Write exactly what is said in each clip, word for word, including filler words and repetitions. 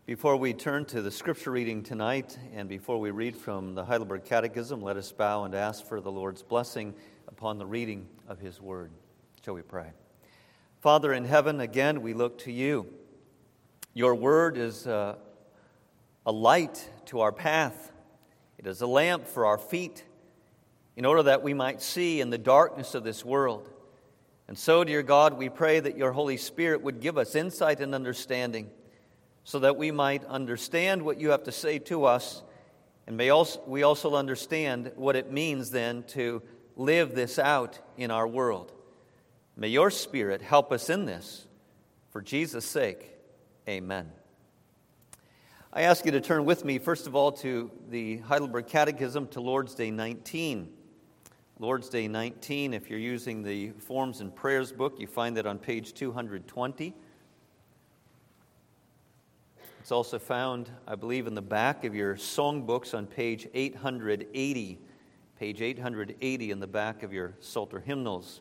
Before we turn to the scripture reading tonight, and before we read from the Heidelberg Catechism, let us bow and ask for the Lord's blessing upon the reading of His Word. Shall we pray? Father in heaven, again we look to You. Your Word is uh, a light to our path. It is a lamp for our feet, in order that we might see in the darkness of this world. And so, dear God, we pray that Your Holy Spirit would give us insight and understanding, so that we might understand what You have to say to us, and may also, we also understand what it means then to live this out in our world. May Your Spirit help us in this. For Jesus' sake, amen. I ask you to turn with me, first of all, to the Heidelberg Catechism, to Lord's Day nineteen. Lord's Day nineteen, if you're using the Forms and Prayers book, you find that on page two hundred twenty. It's also found, I believe, in the back of your songbooks on page eight hundred eighty. Page eight hundred eighty in the back of your Psalter hymnals.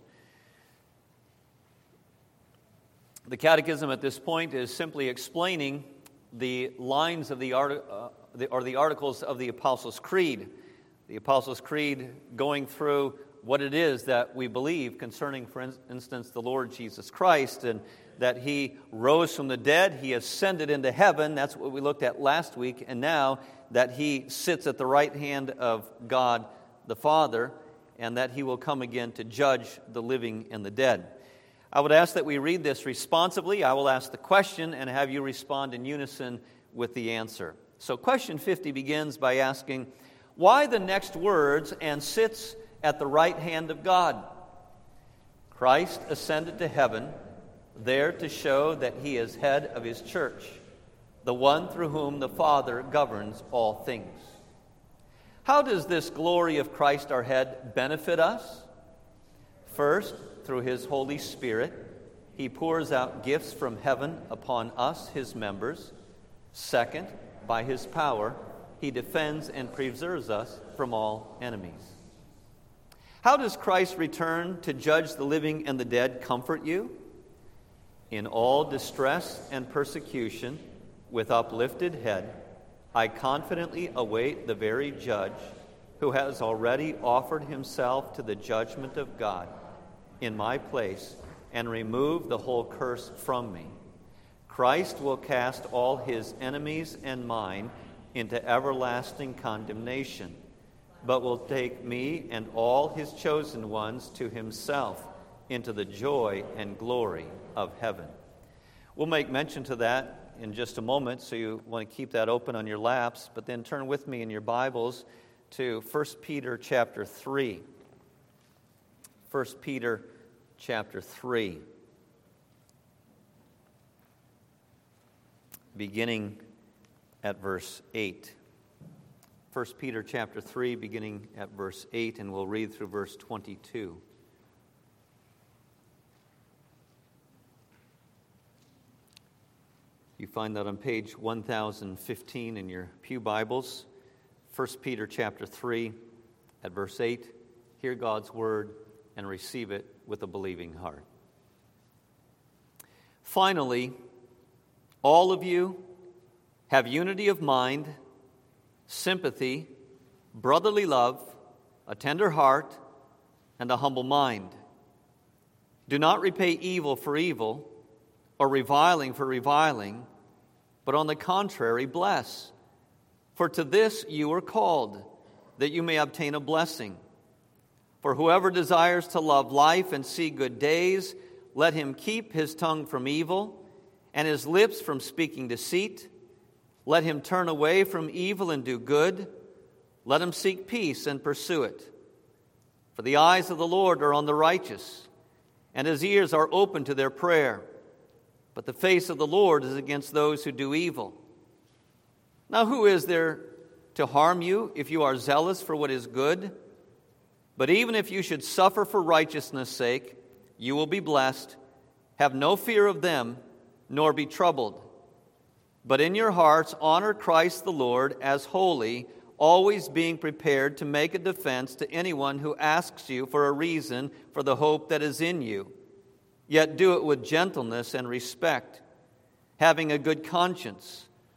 The Catechism at this point is simply explaining the lines of the, art, uh, the or the articles of the Apostles' Creed. The Apostles' Creed going through what it is that we believe concerning, for instance, the Lord Jesus Christ, and that He rose from the dead, He ascended into heaven, that's what we looked at last week, and now that He sits at the right hand of God the Father, and that He will come again to judge the living and the dead. I would ask that we read this responsibly. I will ask the question and have you respond in unison with the answer. So question fifty begins by asking, why the next words, and sits at the right hand of God? Christ ascended to heaven, there to show that He is head of His church, the one through whom the Father governs all things. How does this glory of Christ our head benefit us? First, through His Holy Spirit, He pours out gifts from heaven upon us, His members. Second, by His power, He defends and preserves us from all enemies. How does Christ's return to judge the living and the dead comfort you? In all distress and persecution, with uplifted head, I confidently await the very judge who has already offered Himself to the judgment of God in my place and remove the whole curse from me. Christ will cast all His enemies and mine into everlasting condemnation, but will take me and all His chosen ones to Himself into the joy and glory of heaven. We'll make mention to that in just a moment, so you want to keep that open on your laps, but then turn with me in your Bibles to First Peter chapter three. First Peter chapter three. Beginning at verse eight. First Peter chapter three, beginning at verse eight, and we'll read through verse twenty-two. You find that on page one thousand fifteen in your pew Bibles. First Peter chapter three, at verse eight. Hear God's word and receive it with a believing heart. Finally, all of you have unity of mind, sympathy, brotherly love, a tender heart, and a humble mind. Do not repay evil for evil, or reviling for reviling, but on the contrary, bless. For to this you were called, that you may obtain a blessing. For whoever desires to love life and see good days, let him keep his tongue from evil, and his lips from speaking deceit. Let him turn away from evil and do good. Let him seek peace and pursue it. For the eyes of the Lord are on the righteous, and His ears are open to their prayer. But the face of the Lord is against those who do evil. Now who is there to harm you if you are zealous for what is good? But even if you should suffer for righteousness' sake, you will be blessed. Have no fear of them, nor be troubled. But in your hearts honor Christ the Lord as holy, always being prepared to make a defense to anyone who asks you for a reason for the hope that is in you. Yet do it with gentleness and respect, having a good conscience,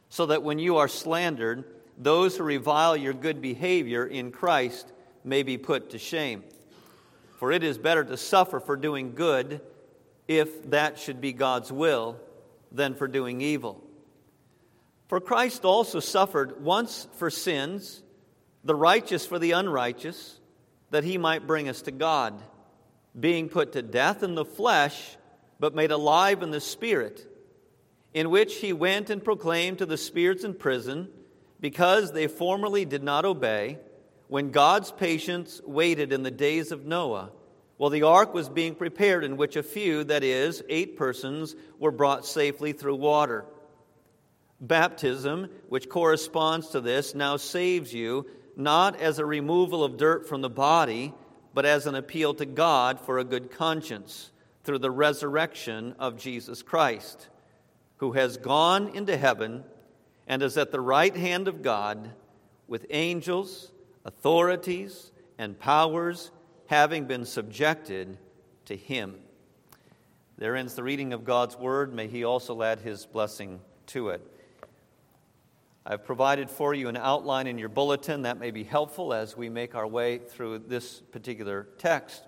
so that when you are slandered, those who revile your good behavior in Christ may be put to shame. For it is better to suffer for doing good, if that should be God's will, than for doing evil. For Christ also suffered once for sins, the righteous for the unrighteous, that he might bring us to God, being put to death in the flesh, but made alive in the Spirit, in which he went and proclaimed to the spirits in prison, because they formerly did not obey, when God's patience waited in the days of Noah, while the ark was being prepared, in which a few, that is, eight persons, were brought safely through water. Baptism, which corresponds to this, now saves you, not as a removal of dirt from the body, but as an appeal to God for a good conscience, through the resurrection of Jesus Christ, who has gone into heaven and is at the right hand of God, with angels, authorities, and powers having been subjected to him. There ends the reading of God's word. May he also add his blessing to it. I've provided for you an outline in your bulletin that may be helpful as we make our way through this particular text.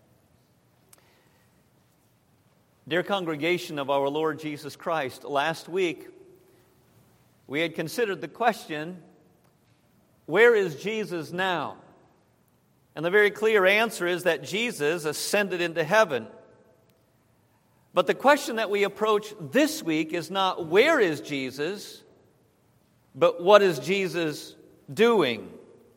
Dear congregation of our Lord Jesus Christ, last week we had considered the question, where is Jesus now? And the very clear answer is that Jesus ascended into heaven. But the question that we approach this week is not where is Jesus, but what is Jesus doing?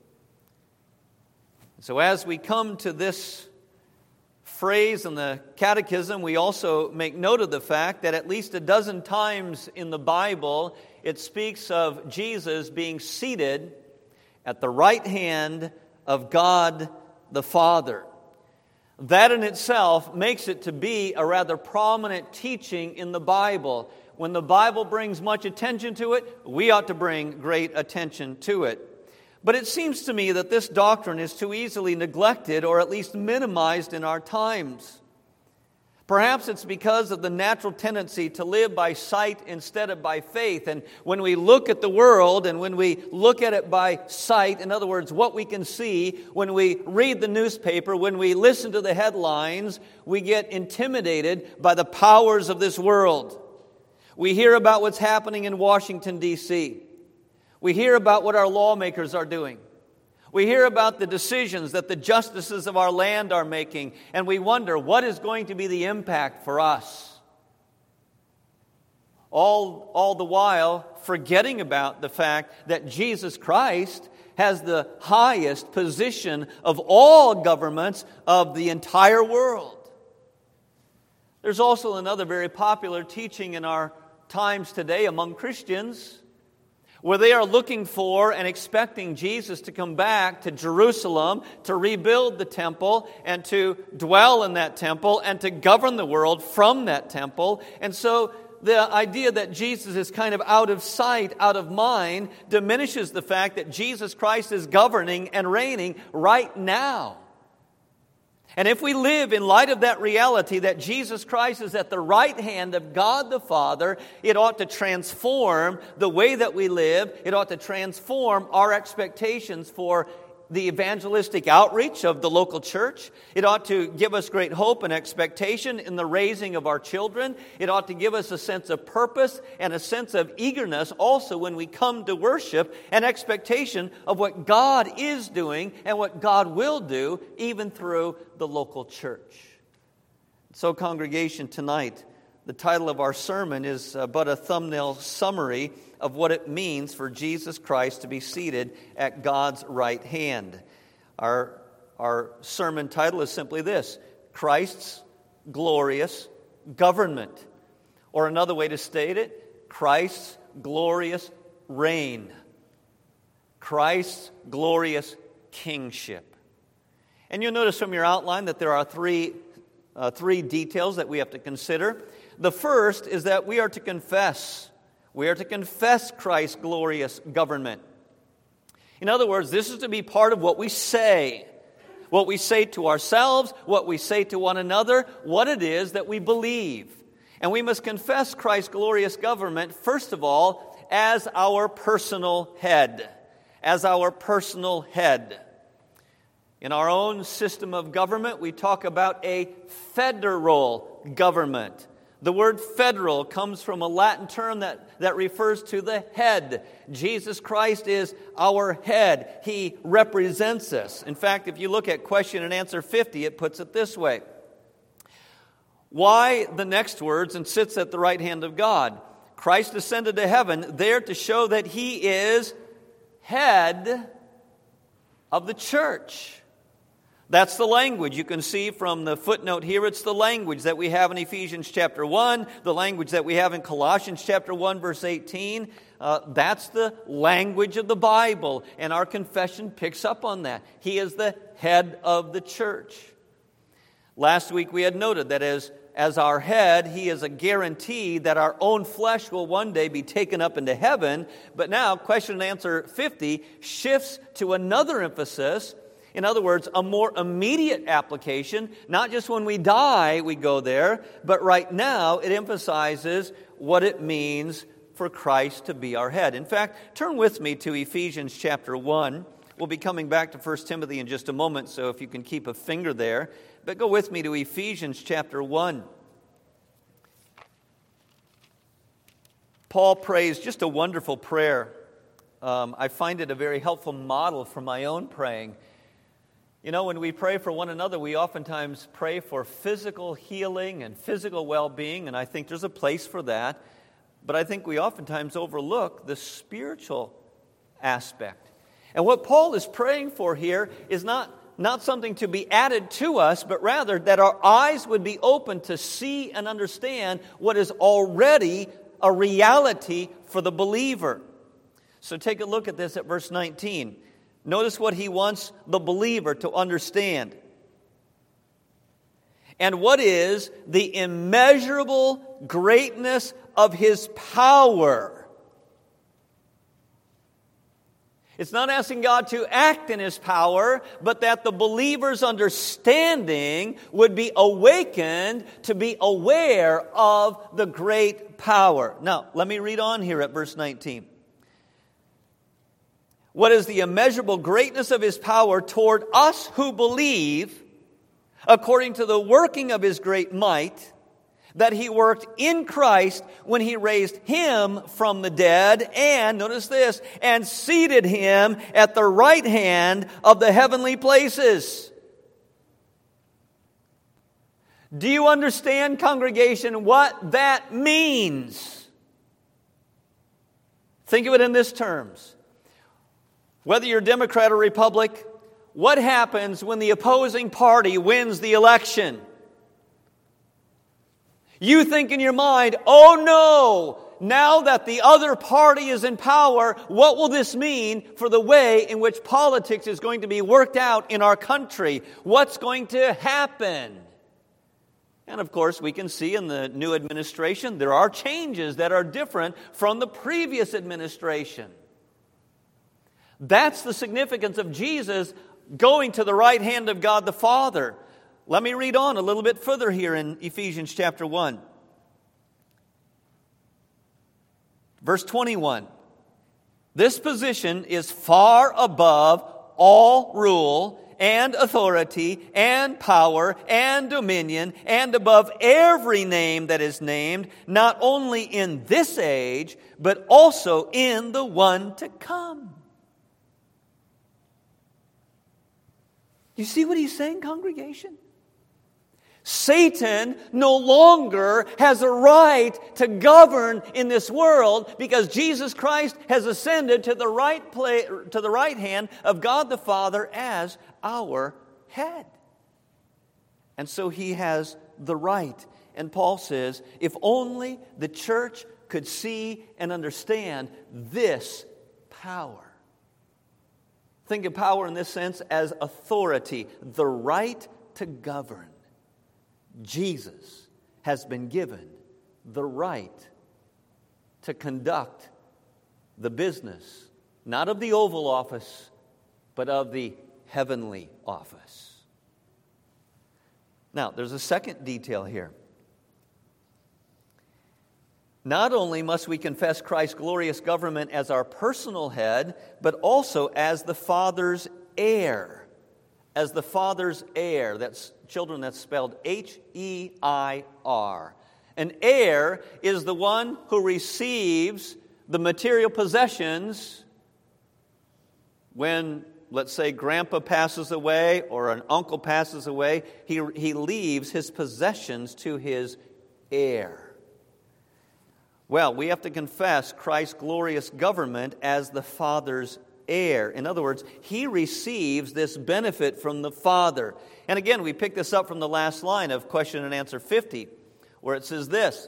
So as we come to this phrase in the Catechism, we also make note of the fact that at least a dozen times in the Bible it speaks of Jesus being seated at the right hand of God the Father. That in itself makes it to be a rather prominent teaching in the Bible. When the Bible brings much attention to it, we ought to bring great attention to it. But it seems to me that this doctrine is too easily neglected or at least minimized in our times. Perhaps it's because of the natural tendency to live by sight instead of by faith. And when we look at the world and when we look at it by sight, in other words, what we can see, when we read the newspaper, when we listen to the headlines, we get intimidated by the powers of this world. We hear about what's happening in Washington, D C We hear about what our lawmakers are doing. We hear about the decisions that the justices of our land are making, and we wonder, what is going to be the impact for us? All, all the while forgetting about the fact that Jesus Christ has the highest position of all governments of the entire world. There's also another very popular teaching in our times today among Christians, where they are looking for and expecting Jesus to come back to Jerusalem, to rebuild the temple, and to dwell in that temple, and to govern the world from that temple. And so the idea that Jesus is kind of out of sight, out of mind, diminishes the fact that Jesus Christ is governing and reigning right now. And if we live in light of that reality that Jesus Christ is at the right hand of God the Father, it ought to transform the way that we live. It ought to transform our expectations for the evangelistic outreach of the local church. It ought to give us great hope and expectation in the raising of our children. It ought to give us a sense of purpose and a sense of eagerness also when we come to worship, and expectation of what God is doing and what God will do even through the local church. So, congregation, tonight, the title of our sermon is uh, but a thumbnail summary of what it means for Jesus Christ to be seated at God's right hand. Our, our sermon title is simply this: Christ's glorious government. Or another way to state it, Christ's glorious reign. Christ's glorious kingship. And you'll notice from your outline that there are three, uh, three details that we have to consider. The first is that we are to confess. We are to confess Christ's glorious government. In other words, this is to be part of what we say. What we say to ourselves, what we say to one another, what it is that we believe. And we must confess Christ's glorious government, first of all, as our personal head. As our personal head. In our own system of government, we talk about a federal government. The word federal comes from a Latin term that, that refers to the head. Jesus Christ is our head. He represents us. In fact, if you look at question and answer fifty, it puts it this way. Why the next words, and sits at the right hand of God? Christ ascended to heaven there to show that He is head of the church. That's the language. You can see from the footnote here, it's the language that we have in Ephesians chapter one, the language that we have in Colossians chapter one, verse eighteen. Uh, that's the language of the Bible, and our confession picks up on that. He is the head of the church. Last week we had noted that as, as our head, He is a guarantee that our own flesh will one day be taken up into heaven. But now, question and answer fifty shifts to another emphasis. In other words, a more immediate application. Not just when we die we go there, but right now it emphasizes what it means for Christ to be our head. In fact, turn with me to Ephesians chapter one. We'll be coming back to First Timothy in just a moment, so if you can keep a finger there. But go with me to Ephesians chapter one. Paul prays just a wonderful prayer. Um, I find it a very helpful model for my own praying. You know, when we pray for one another, we oftentimes pray for physical healing and physical well-being, and I think there's a place for that. But I think we oftentimes overlook the spiritual aspect. And what Paul is praying for here is not, not something to be added to us, but rather that our eyes would be open to see and understand what is already a reality for the believer. So take a look at this at verse nineteen. Notice what he wants the believer to understand. And what is the immeasurable greatness of His power? It's not asking God to act in His power, but that the believer's understanding would be awakened to be aware of the great power. Now, let me read on here at verse nineteen. What is the immeasurable greatness of His power toward us who believe, according to the working of His great might, that He worked in Christ when He raised Him from the dead, and, notice this, and seated Him at the right hand of the heavenly places. Do you understand, congregation, what that means? Think of it in these terms. Whether you're Democrat or Republic, what happens when the opposing party wins the election? You think in your mind, oh no, now that the other party is in power, what will this mean for the way in which politics is going to be worked out in our country? What's going to happen? And of course, we can see in the new administration, there are changes that are different from the previous administration. That's the significance of Jesus going to the right hand of God the Father. Let me read on a little bit further here in Ephesians chapter one. Verse twenty-one. This position is far above all rule and authority and power and dominion and above every name that is named, not only in this age, but also in the one to come. You see what he's saying, congregation? Satan no longer has a right to govern in this world because Jesus Christ has ascended to the right place, to the right hand of God the Father as our head. And so he has the right. And Paul says, if only the church could see and understand this power. Think of power in this sense as authority, the right to govern. Jesus has been given the right to conduct the business, not of the Oval Office, but of the heavenly office. Now, there's a second detail here. Not only must we confess Christ's glorious government as our personal head, but also as the Father's heir. As the Father's heir. That's, children, that's spelled H E I R. An heir is the one who receives the material possessions when, let's say, grandpa passes away or an uncle passes away. He, he leaves his possessions to his heir. Well, we have to confess Christ's glorious government as the Father's heir. In other words, he receives this benefit from the Father. And again, we pick this up from the last line of question and answer fifty, where it says this: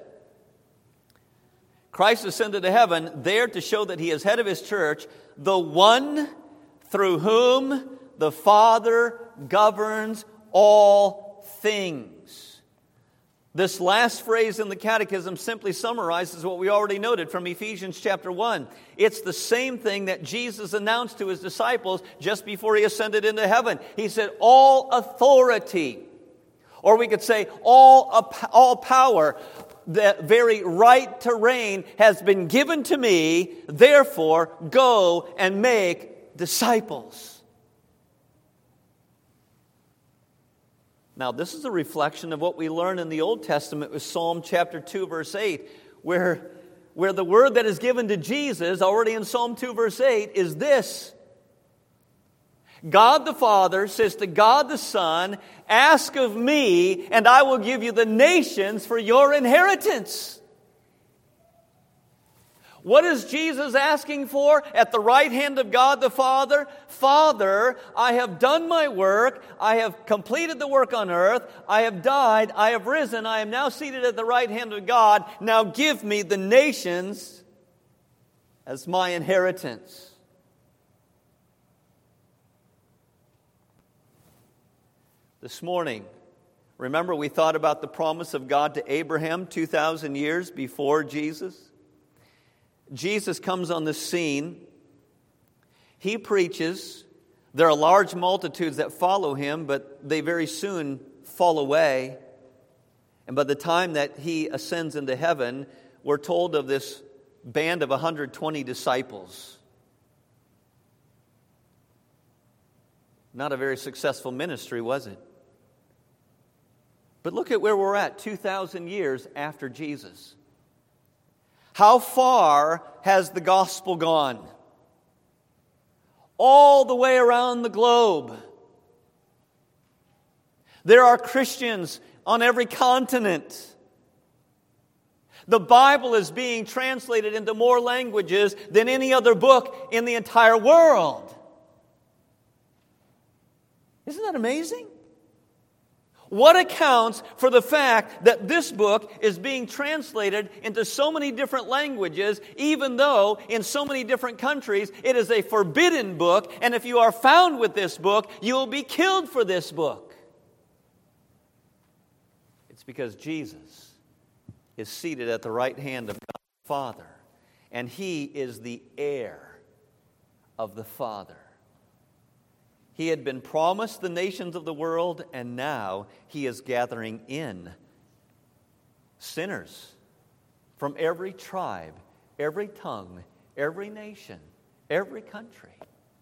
Christ ascended to heaven there to show that he is head of his church, the one through whom the Father governs all things. This last phrase in the Catechism simply summarizes what we already noted from Ephesians chapter one. It's the same thing that Jesus announced to his disciples just before he ascended into heaven. He said, all authority, or we could say all, all power, the very right to reign has been given to me, therefore go and make disciples. Now, this is a reflection of what we learn in the Old Testament with Psalm chapter two, verse eight, where, where the word that is given to Jesus, already in Psalm two, verse eight, is this: God the Father says to God the Son, ask of me, and I will give you the nations for your inheritance. What is Jesus asking for at the right hand of God the Father? Father, I have done my work. I have completed the work on earth. I have died. I have risen. I am now seated at the right hand of God. Now give me the nations as my inheritance. This morning, remember we thought about the promise of God to Abraham two thousand years before Jesus? Jesus comes on the scene. He preaches. There are large multitudes that follow him, but they very soon fall away. And by the time that he ascends into heaven, we're told of this band of one hundred twenty disciples. Not a very successful ministry, was it? But look at where we're at two thousand years after Jesus. How far has the gospel gone? All the way around the globe. There are Christians on every continent. The Bible is being translated into more languages than any other book in the entire world. Isn't that amazing? What accounts for the fact that this book is being translated into so many different languages, even though in so many different countries it is a forbidden book, and if you are found with this book, you will be killed for this book? It's because Jesus is seated at the right hand of God the Father, and He is the heir of the Father. He had been promised the nations of the world, and now He is gathering in sinners from every tribe, every tongue, every nation, every country.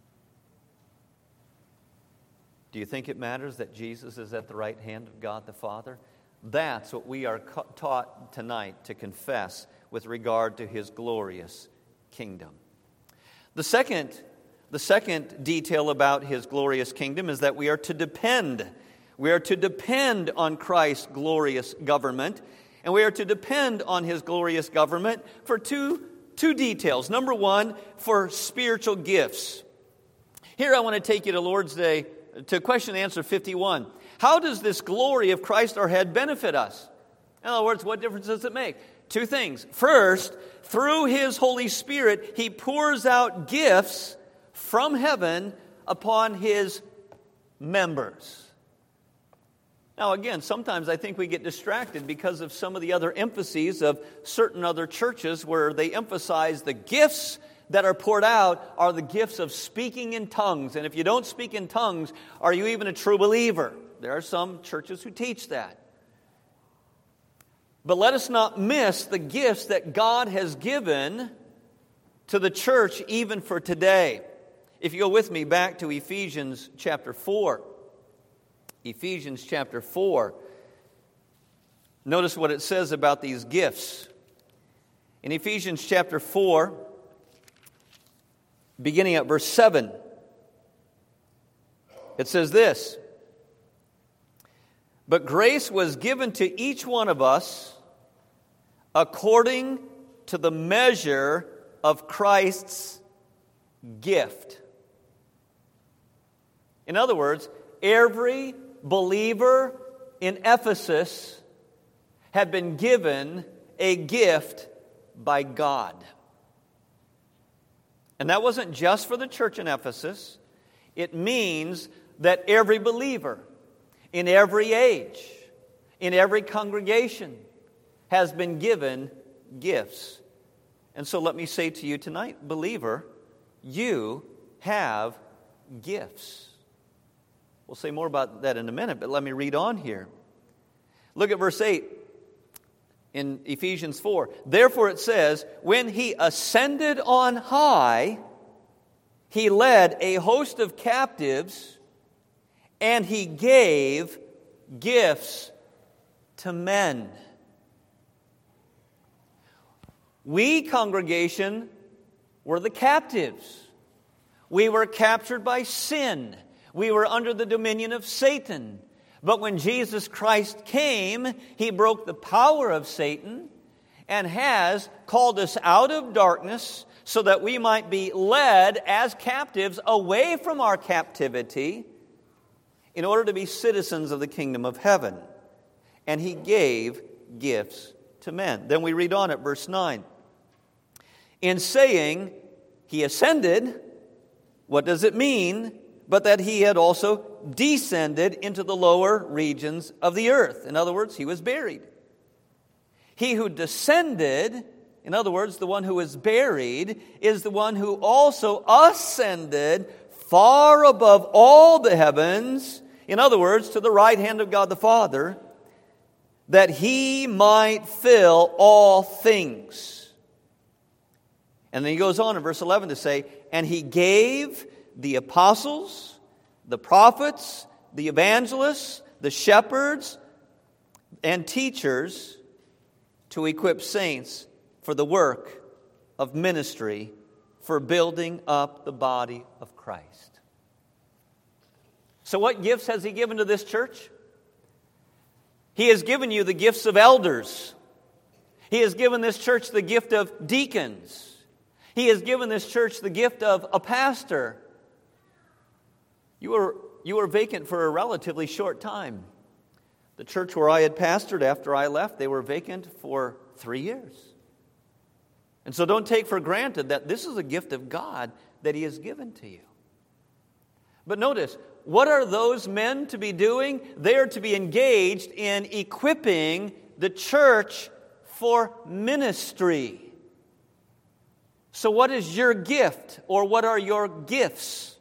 Do you think it matters that Jesus is at the right hand of God the Father? That's what we are ca- taught tonight to confess with regard to His glorious kingdom. The second The second detail about His glorious kingdom is that we are to depend. We are to depend on Christ's glorious government. And we are to depend on His glorious government for two, two details. Number one, for spiritual gifts. Here I want to take you to Lord's Day, to question and answer fifty-one. How does this glory of Christ our head benefit us? In other words, what difference does it make? Two things. First, through His Holy Spirit, He pours out gifts from heaven upon His members. Now again, sometimes I think we get distracted because of some of the other emphases of certain other churches where they emphasize the gifts that are poured out are the gifts of speaking in tongues. And if you don't speak in tongues, are you even a true believer? There are some churches who teach that. But let us not miss the gifts that God has given to the church even for today. If you go with me back to Ephesians chapter four. Ephesians chapter four. Notice what it says about these gifts. In Ephesians chapter four, beginning at verse seven, it says this: "But grace was given to each one of us according to the measure of Christ's gift." In other words, every believer in Ephesus had been given a gift by God. And that wasn't just for the church in Ephesus. It means that every believer in every age, in every congregation, has been given gifts. And so let me say to you tonight, believer, you have gifts. We'll say more about that in a minute, but let me read on here. Look at verse eight in Ephesians four. "Therefore it says, when he ascended on high, he led a host of captives, and he gave gifts to men." We, congregation, were the captives. We were captured by sin. We were under the dominion of Satan. But when Jesus Christ came, He broke the power of Satan and has called us out of darkness so that we might be led as captives away from our captivity in order to be citizens of the kingdom of heaven. And He gave gifts to men. Then we read on at verse nine. "In saying He ascended," what does it mean? "But that He had also descended into the lower regions of the earth." In other words, He was buried. He who descended, in other words, the one who was buried, is the one who also ascended far above all the heavens, in other words, to the right hand of God the Father, that He might fill all things. And then he goes on in verse eleven to say, "And He gave the apostles, the prophets, the evangelists, the shepherds, and teachers to equip saints for the work of ministry, for building up the body of Christ." So what gifts has He given to this church? He has given you the gifts of elders. He has given this church the gift of deacons. He has given this church the gift of a pastor. You were, you were vacant for a relatively short time. The church where I had pastored after I left, they were vacant for three years. And so don't take for granted that this is a gift of God that He has given to you. But notice, what are those men to be doing? They are to be engaged in equipping the church for ministry. So what is your gift, or what are your gifts?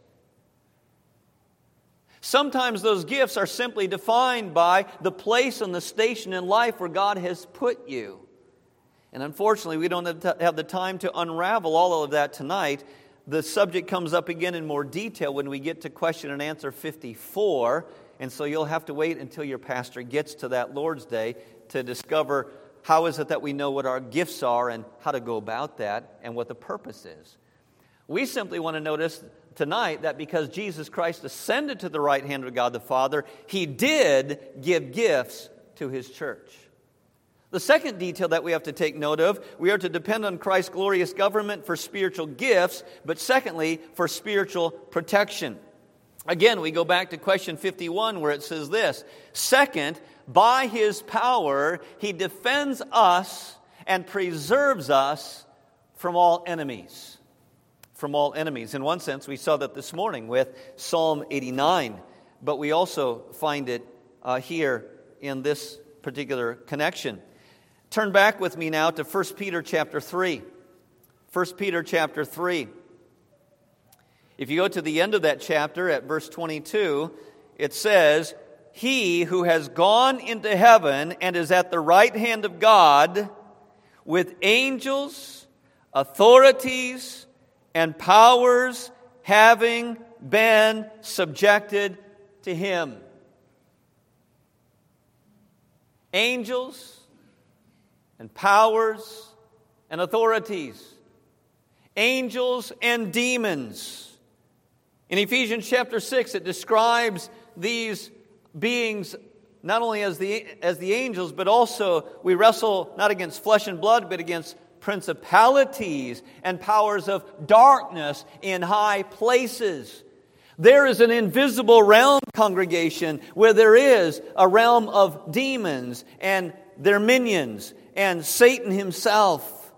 Sometimes those gifts are simply defined by the place and the station in life where God has put you. And unfortunately, we don't have the time to unravel all of that tonight. The subject comes up again in more detail when we get to question and answer fifty-four. And so you'll have to wait until your pastor gets to that Lord's Day to discover how is it that we know what our gifts are and how to go about that and what the purpose is. We simply want to notice tonight that because Jesus Christ ascended to the right hand of God the Father, He did give gifts to His church. The second detail that we have to take note of, we are to depend on Christ's glorious government for spiritual gifts, but secondly, for spiritual protection. Again, we go back to question fifty-one where it says this: "Second, by His power, He defends us and preserves us from all enemies." From all enemies. In one sense, we saw that this morning with Psalm eighty-nine, but we also find it uh, here in this particular connection. Turn back with me now to First Peter chapter three. First Peter chapter three. If you go to the end of that chapter at verse twenty-two, it says, he who has gone into heaven and is at the right hand of God with angels, authorities, and powers having been subjected to him. Angels and powers and authorities. Angels and demons. In Ephesians chapter six, it describes these beings not only as the, as the angels, but also we wrestle not against flesh and blood, but against principalities and powers of darkness in high places. There is an invisible realm, congregation, where there is a realm of demons and their minions and Satan himself.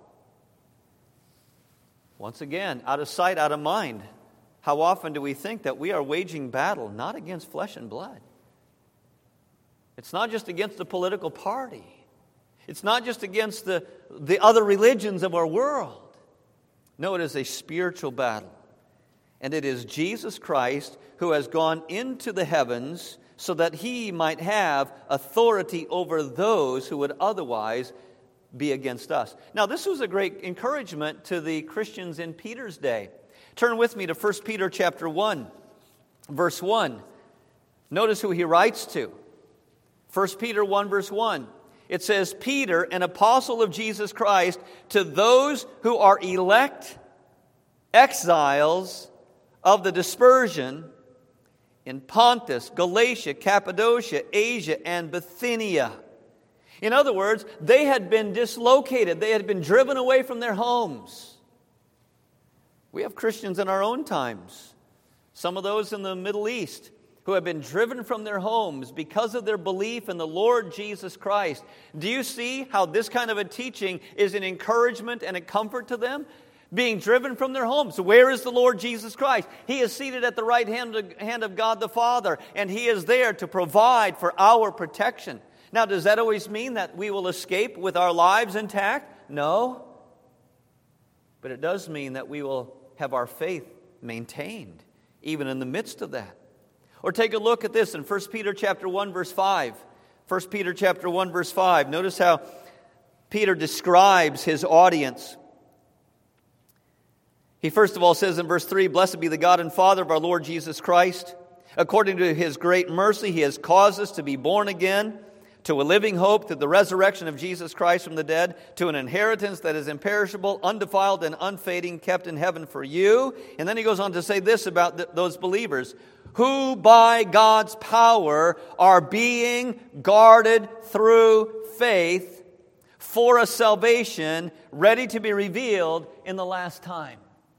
Once again, out of sight, out of mind. How often do we think that we are waging battle not against flesh and blood? It's not just against the political party. It's not just against the, the other religions of our world. No, it is a spiritual battle. And it is Jesus Christ who has gone into the heavens so that he might have authority over those who would otherwise be against us. Now, this was a great encouragement to the Christians in Peter's day. Turn with me to First Peter chapter one, verse one. Notice who he writes to. First Peter one, verse one. It says, Peter, an apostle of Jesus Christ, to those who are elect exiles of the dispersion in Pontus, Galatia, Cappadocia, Asia, and Bithynia. In other words, they had been dislocated. They had been driven away from their homes. We have Christians in our own times, some of those in the Middle East, who have been driven from their homes because of their belief in the Lord Jesus Christ. Do you see how this kind of a teaching is an encouragement and a comfort to them? Being driven from their homes. Where is the Lord Jesus Christ? He is seated at the right hand of, hand of God the Father, and He is there to provide for our protection. Now, does that always mean that we will escape with our lives intact? No. But it does mean that we will have our faith maintained, even in the midst of that. Or take a look at this in First Peter chapter one, verse five. First Peter chapter one, verse five. Notice how Peter describes his audience. He first of all says in verse three, Blessed be the God and Father of our Lord Jesus Christ. According to His great mercy, He has caused us to be born again to a living hope through the resurrection of Jesus Christ from the dead, to an inheritance that is imperishable, undefiled, and unfading, kept in heaven for you. And then he goes on to say this about th- those believers, who by God's power are being guarded through faith for a salvation ready to be revealed in the last time.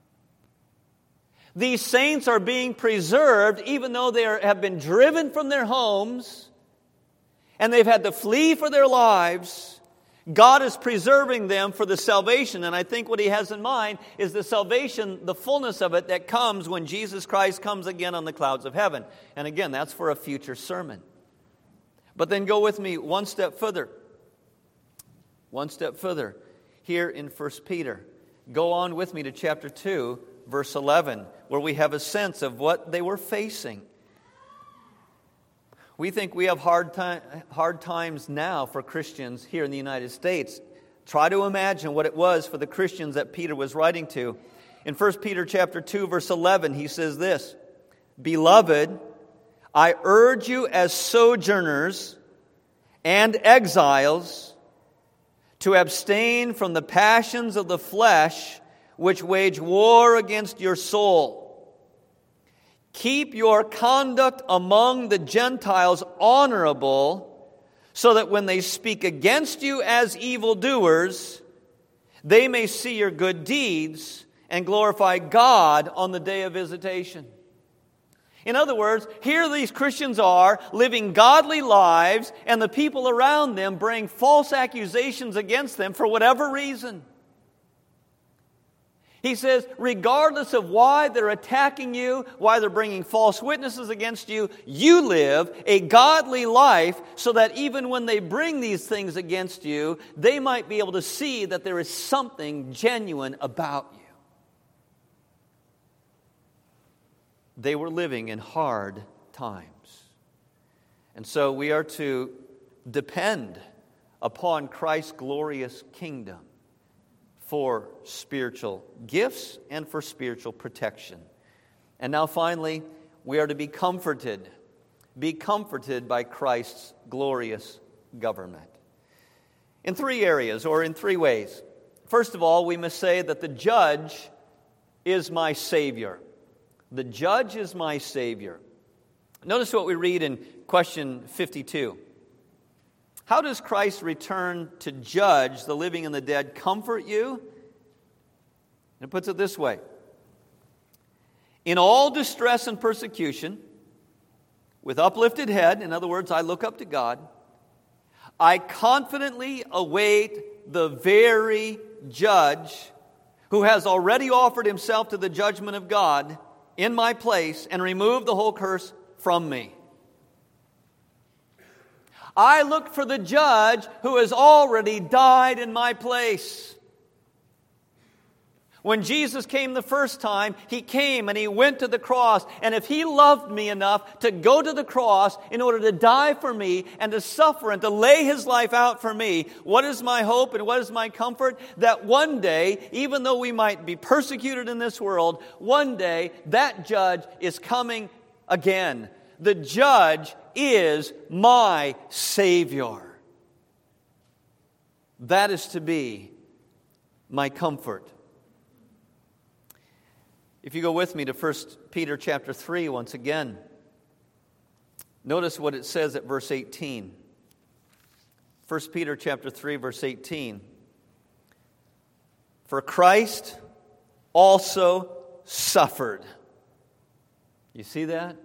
These saints are being preserved even though they are, have been driven from their homes and they've had to flee for their lives. God is preserving them for the salvation. And I think what He has in mind is the salvation, the fullness of it that comes when Jesus Christ comes again on the clouds of heaven. And again, that's for a future sermon. But then go with me one step further. One step further. Here in First Peter. Go on with me to chapter two, verse eleven, where we have a sense of what they were facing. We think we have hard, time, hard times now for Christians here in the United States. Try to imagine what it was for the Christians that Peter was writing to. In First Peter chapter two, verse eleven, he says this, Beloved, I urge you as sojourners and exiles to abstain from the passions of the flesh which wage war against your soul. Keep your conduct among the Gentiles honorable, so that when they speak against you as evildoers, they may see your good deeds and glorify God on the day of visitation. In other words, here these Christians are living godly lives, and the people around them bring false accusations against them for whatever reason. He says, regardless of why they're attacking you, why they're bringing false witnesses against you, you live a godly life so that even when they bring these things against you, they might be able to see that there is something genuine about you. They were living in hard times. And so we are to depend upon Christ's glorious kingdom for spiritual gifts and for spiritual protection. And now finally, we are to be comforted. Be comforted by Christ's glorious government. In three areas, or in three ways. First of all, we must say that the judge is my Savior. The judge is my Savior. Notice what we read in question fifty-two. How does Christ's return to judge the living and the dead comfort you? And it puts it this way. In all distress and persecution, with uplifted head, in other words, I look up to God, I confidently await the very judge who has already offered himself to the judgment of God in my place and removed the whole curse from me. I look for the judge who has already died in my place. When Jesus came the first time, He came and He went to the cross. And if He loved me enough to go to the cross in order to die for me and to suffer and to lay His life out for me, what is my hope and what is my comfort? That one day, even though we might be persecuted in this world, one day that judge is coming again. The judge is my Savior. That is to be my comfort. If you go with me to First Peter chapter three once again, notice what it says at verse eighteen. First Peter chapter three, verse eighteen. For Christ also suffered. You see that?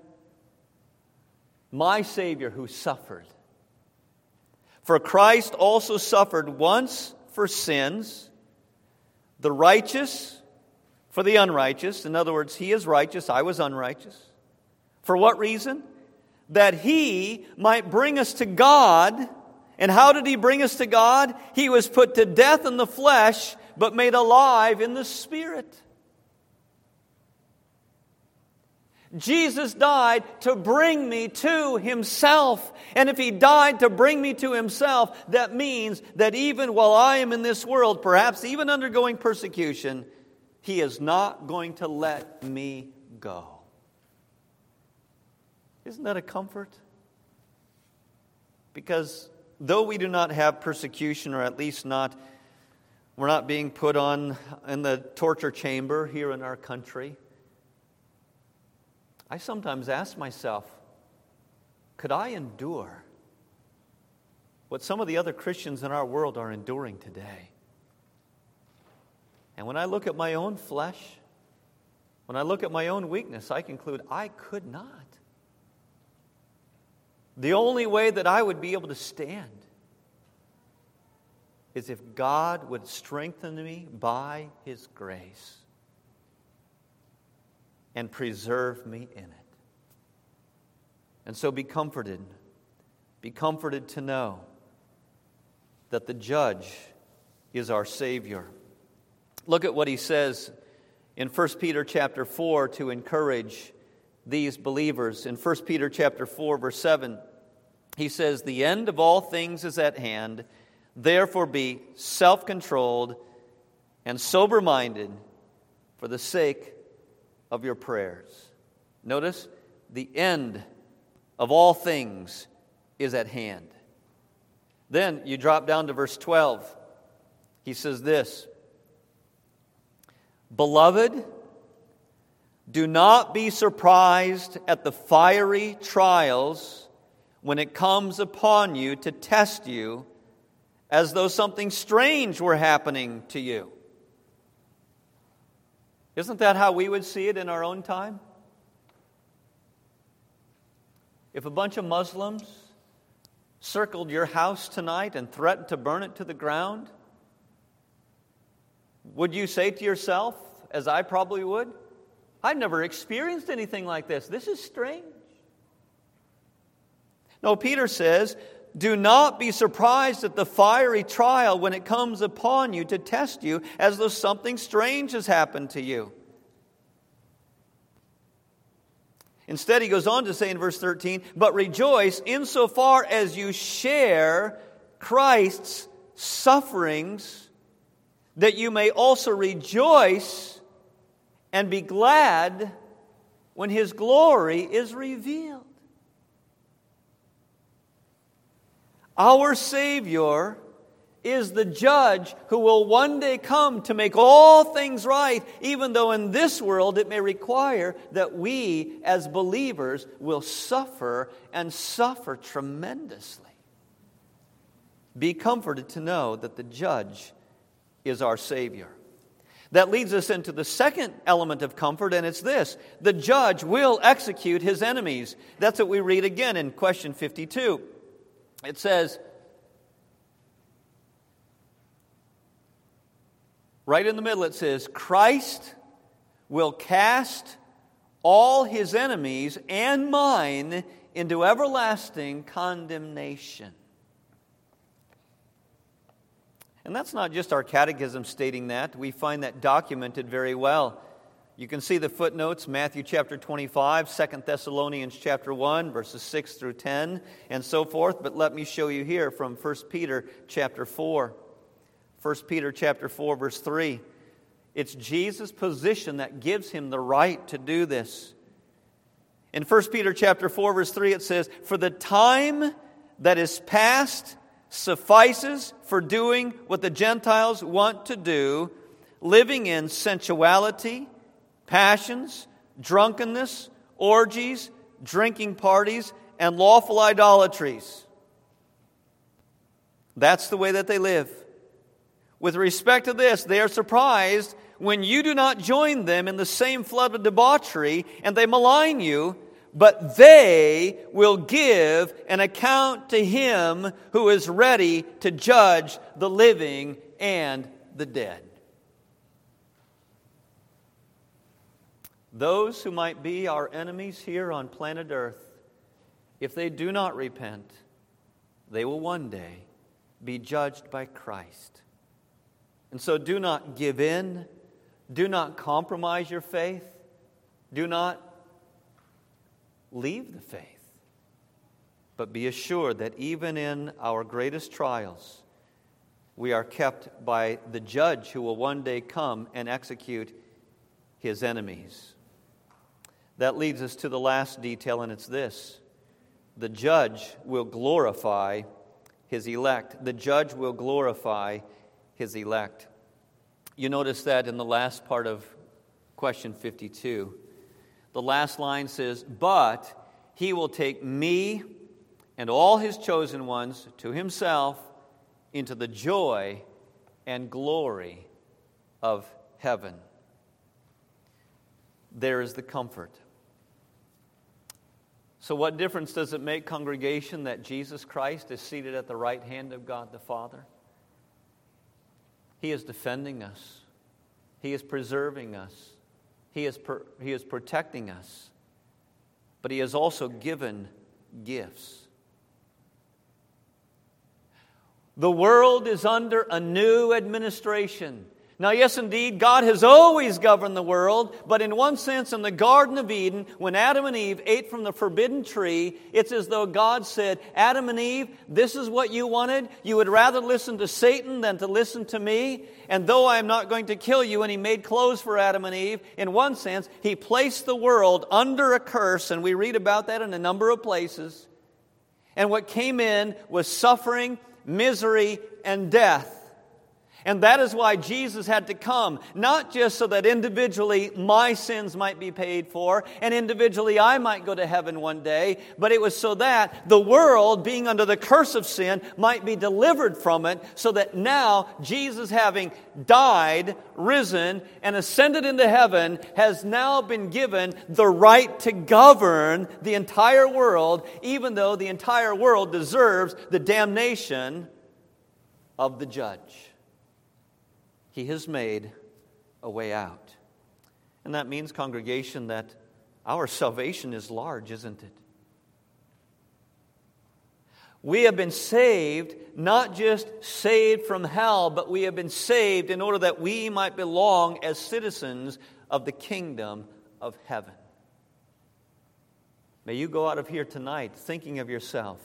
My Savior who suffered. For Christ also suffered once for sins, the righteous for the unrighteous. In other words, He is righteous, I was unrighteous. For what reason? That He might bring us to God. And how did He bring us to God? He was put to death in the flesh, but made alive in the Spirit. Jesus died to bring me to Himself. And if He died to bring me to Himself, that means that even while I am in this world, perhaps even undergoing persecution, He is not going to let me go. Isn't that a comfort? Because though we do not have persecution, or at least not, we're not being put on in the torture chamber here in our country, I sometimes ask myself, could I endure what some of the other Christians in our world are enduring today? And when I look at my own flesh, when I look at my own weakness, I conclude I could not. The only way that I would be able to stand is if God would strengthen me by His grace and preserve me in it. And so be comforted. Be comforted to know that the judge is our Savior. Look at what he says in First Peter chapter four to encourage these believers. In First Peter chapter four, verse seven, he says, "The end of all things is at hand. Therefore be self-controlled and sober-minded for the sake of your prayers." Notice, the end of all things is at hand. Then you drop down to verse twelve. He says this, "Beloved, do not be surprised at the fiery trials when it comes upon you to test you, as though something strange were happening to you." Isn't that how we would see it in our own time? If a bunch of Muslims circled your house tonight and threatened to burn it to the ground, would you say to yourself, as I probably would, I've never experienced anything like this. This is strange. No, Peter says, do not be surprised at the fiery trial when it comes upon you to test you, as though something strange has happened to you. Instead, he goes on to say in verse thirteen, but rejoice insofar as you share Christ's sufferings, that you may also rejoice and be glad when His glory is revealed. Our Savior is the judge who will one day come to make all things right, even though in this world it may require that we as believers will suffer and suffer tremendously. Be comforted to know that the judge is our Savior. That leads us into the second element of comfort, and it's this: the judge will execute his enemies. That's what we read again in question fifty-two. It says, right in the middle it says, Christ will cast all His enemies and mine into everlasting condemnation. And that's not just our catechism stating that. We find that documented very well. You can see the footnotes, Matthew chapter twenty-five, Second Thessalonians chapter one, verses six through ten, and so forth. But let me show you here from First Peter chapter four. First Peter chapter four, verse three. It's Jesus' position that gives him the right to do this. In First Peter chapter four, verse three, it says, for the time that is past suffices for doing what the Gentiles want to do, living in sensuality, passions, drunkenness, orgies, drinking parties, and lawful idolatries. That's the way that they live. With respect to this, they are surprised when you do not join them in the same flood of debauchery, and they malign you, but they will give an account to Him who is ready to judge the living and the dead. Those who might be our enemies here on planet Earth, if they do not repent, they will one day be judged by Christ. And so do not give in. Do not compromise your faith. Do not leave the faith. But be assured that even in our greatest trials, we are kept by the judge who will one day come and execute his enemies. That leads us to the last detail, and it's this: the judge will glorify his elect. The judge will glorify his elect. You notice that in the last part of question fifty-two. The last line says, but He will take me and all His chosen ones to Himself into the joy and glory of heaven. There is the comfort. So what difference does it make, congregation, that Jesus Christ is seated at the right hand of God the Father? He is defending us. He is preserving us. He is, per, he is protecting us. But He has also given gifts. The world is under a new administration. Now, yes, indeed, God has always governed the world, but in one sense, in the Garden of Eden, when Adam and Eve ate from the forbidden tree, it's as though God said, Adam and Eve, this is what you wanted. You would rather listen to Satan than to listen to me. And though I am not going to kill you, and He made clothes for Adam and Eve, in one sense, He placed the world under a curse, and we read about that in a number of places. And what came in was suffering, misery, and death. And that is why Jesus had to come, not just so that individually my sins might be paid for, and individually I might go to heaven one day, but it was so that the world, being under the curse of sin, might be delivered from it, so that now Jesus, having died, risen, and ascended into heaven, has now been given the right to govern the entire world, even though the entire world deserves the damnation of the judge. He has made a way out. And that means, congregation, that our salvation is large, isn't it? We have been saved, not just saved from hell, but we have been saved in order that we might belong as citizens of the kingdom of heaven. May you go out of here tonight thinking of yourself.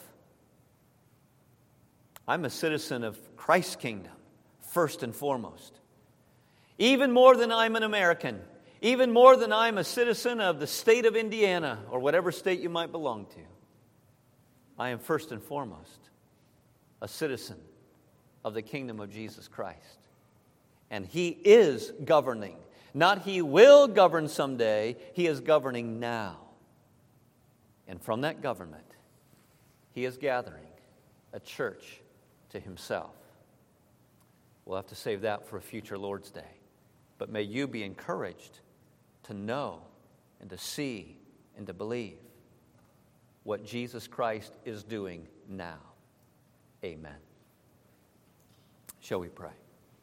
I'm a citizen of Christ's kingdom, first and foremost. Even more than I'm an American, even more than I'm a citizen of the state of Indiana or whatever state you might belong to, I am first and foremost a citizen of the kingdom of Jesus Christ. And He is governing. Not He will govern someday, He is governing now. And from that government, He is gathering a church to Himself. We'll have to save that for a future Lord's Day. But may you be encouraged to know and to see and to believe what Jesus Christ is doing now. Amen. Shall we pray?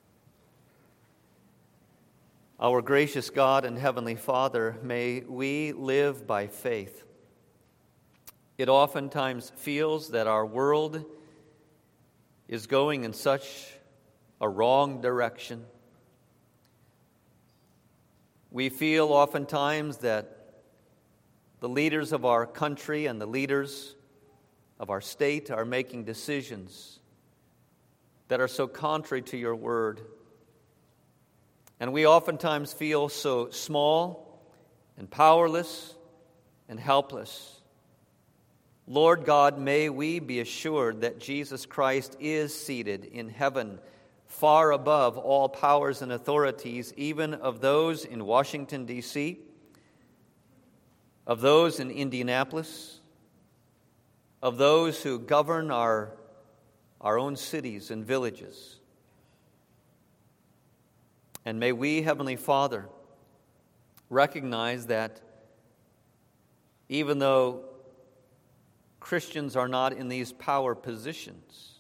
Our gracious God and Heavenly Father, may we live by faith. It oftentimes feels that our world is going in such a wrong direction. We feel oftentimes that the leaders of our country and the leaders of our state are making decisions that are so contrary to your word. And we oftentimes feel so small and powerless and helpless. Lord God, may we be assured that Jesus Christ is seated in heaven, far above all powers and authorities, even of those in Washington, D C, of those in Indianapolis, of those who govern our, our own cities and villages. And may we, Heavenly Father, recognize that even though Christians are not in these power positions,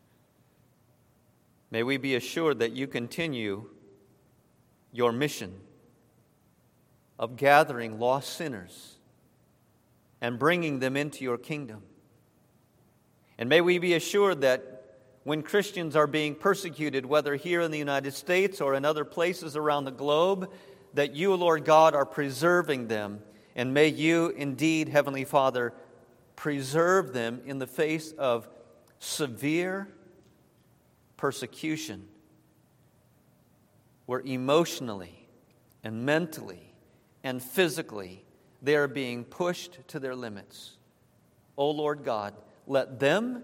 may we be assured that you continue your mission of gathering lost sinners and bringing them into your kingdom. And may we be assured that when Christians are being persecuted, whether here in the United States or in other places around the globe, that you, Lord God, are preserving them. And may you indeed, Heavenly Father, preserve them in the face of severe persecution, where emotionally and mentally and physically they are being pushed to their limits. O Lord God, let them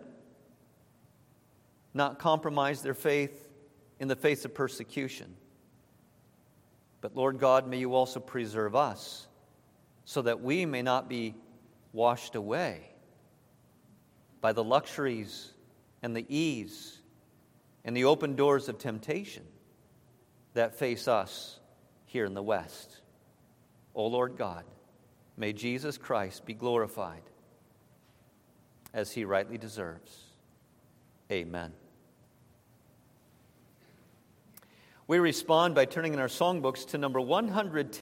not compromise their faith in the face of persecution. But Lord God, may you also preserve us so that we may not be washed away by the luxuries and the ease and the open doors of temptation that face us here in the West. O Lord God, may Jesus Christ be glorified as He rightly deserves. Amen. We respond by turning in our songbooks to number one hundred ten.